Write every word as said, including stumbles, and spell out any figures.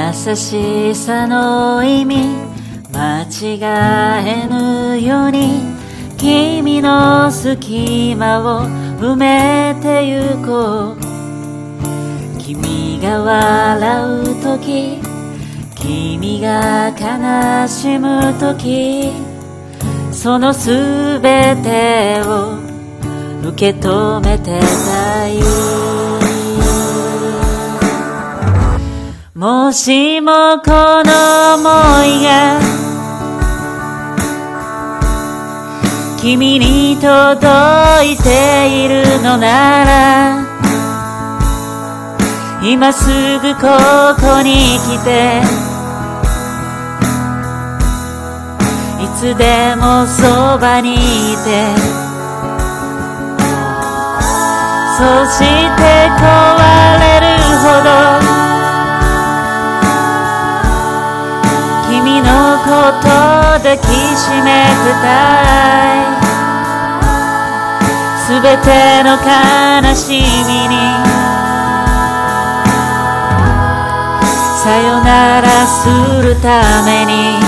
優しさの意味間違えぬように君の隙間を埋めてゆこう。君が笑うとき、君が悲しむとき、そのすべてを受け止めてたい。もしもこの想いが君に届いているのなら、今すぐここに来て、いつでもそばにいて、そして壊れるほど君のこと抱きしめてたい。すべての悲しみにさよならするために